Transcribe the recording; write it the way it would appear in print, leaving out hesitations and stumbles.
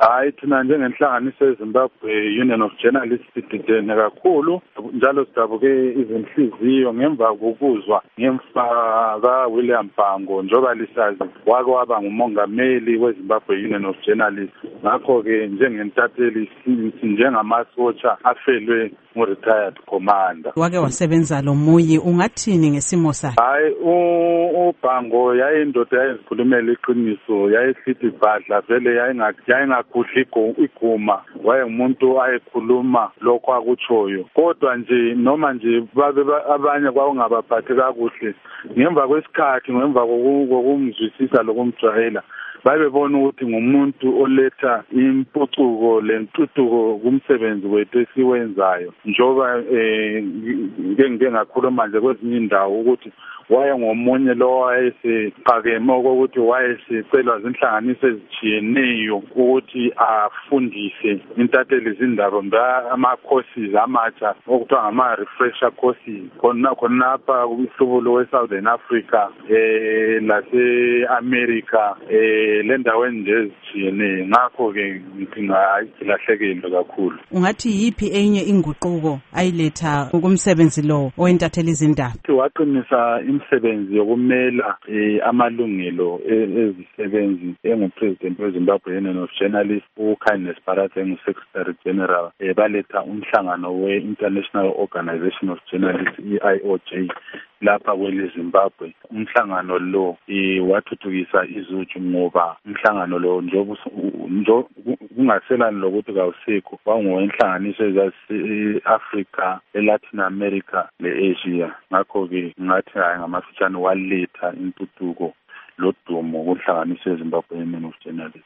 Hayi, thina njengenhlanganiso yeZimbabwe Union of Journalists sididene kakhulu njalo sidabuke izinhliziyo ngemva kokuzwa ngemfa kaWilliam Bhango njengoba lisazi wake waba ngumongameli weZimbabwe Union of Journalists. Ngakho-ke njengentatheli njengamasotsha afelwe ngu-retired commander. Wake wasebenza lo Muyi, ungathini ngesimo sakhe? Hayi, uBhango yayindoda yayizikhulumela iqiniso, yayisithi badla vele yayingakudli iguma, wayengumuntu ayekhuluma lokho akutshoyo. Kodwa nje noma nje babe abanye kwawungabaphathi kakuhle ngemva kwesikhathi ngemva kokumzwisisa lokumjwayela babebona ukuthi ngumuntu oletha impucuko lentuthuko kumsebenzi wethu esiwenzayo njoba ngeke ngakhuluma manje kwezinye indawo ukuthi wayengomunye lo wayesiqakeme ukuthi wayesicelwa zinhlanganiso ezitshiyeneyo ukuthi afundise intatheli izindaba ama-courses amatsha okuthiwa ngama-refresher courses khonapha kumhlubulo we-Southern Africa lase-America lendaweni nje ezitshiyeneyo. Ngakho-ke ngilahlekelwe kakhulu. Ungathi yiphi enye inguquko ayiletha kumsebenzi lo owentatheli izindaba? Waqinisa imisebenzi yokumela amalungelo ezisebenzi engupresident weZimbabwe Union of Journalists uKindness Barata engu-Secretary General. Baletha umhlangano we-International Organization of Journalists IOJ lapha kweleZimbabwe. Umhlangano lo wathuthukisa izuju ngoba umhlangano lo njo kungaselani lokuthi kawusikho wangowenhlanganiso ezase-Africa, eLatin America le-Asia. Ngakho-ke ngathi hayi ngamafitshane waletha intuthuko lodumo kunhlanganiso yeZimbabwe Union of Journalists.